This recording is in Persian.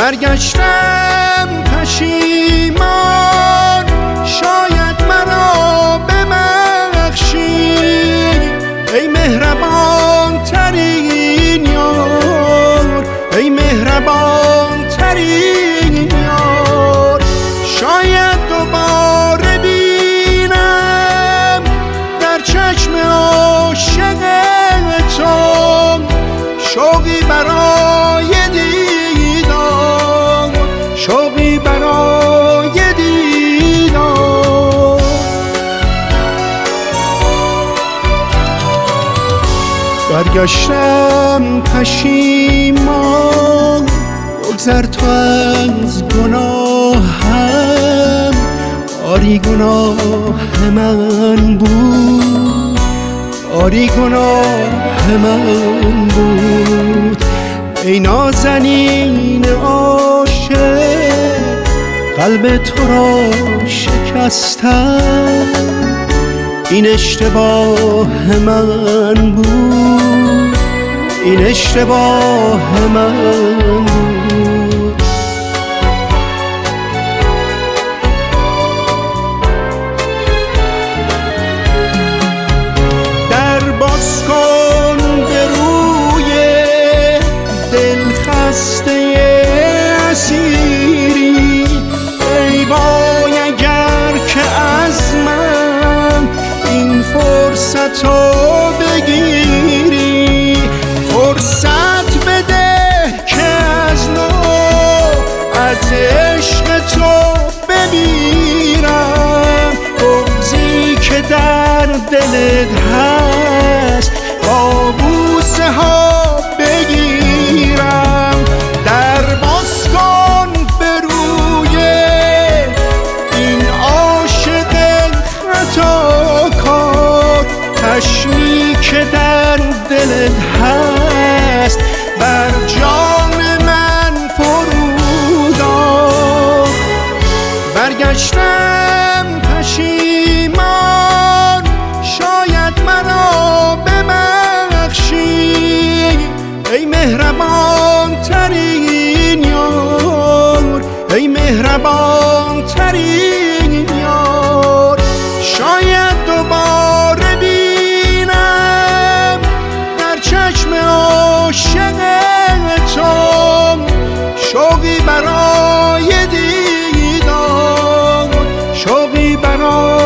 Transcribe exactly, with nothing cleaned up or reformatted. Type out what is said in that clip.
برگشتم پشیمان، شاید مرا ببخشی ای مهربان ترین یار، ای مهربان ترین یار. شاید دوباره بینم در چشم عاشق تو شوقی برای دیدار، شوقی برای دیدار. برگشتم پشیمان، بگذر تو از گناهم، آری گناه من بود، آری گناه من بود. ای نازنین عاشق قلب تو را شکستم، این اشتباه من بود، این اشتباه من بود. در باز کن به روی دل خسته اسیری، ای وای اگر که از من این فرصت رو بگیری، فرصت بده که از نو از عشق تو بمیرم، بغضی که در دلت هست با بوسه ها بگیرم. در باز کن به روی این عاشق خطاکار، خشمی که در دلت هست بر جان من فرود آر. برگشتم پشیمان، شاید مرا ببخشی ای مهربان ترین یار، ای مهربان ترین یار. شاید دوباره بینم در چشم عاشق تو شوقی برای دیدار، شوقی برای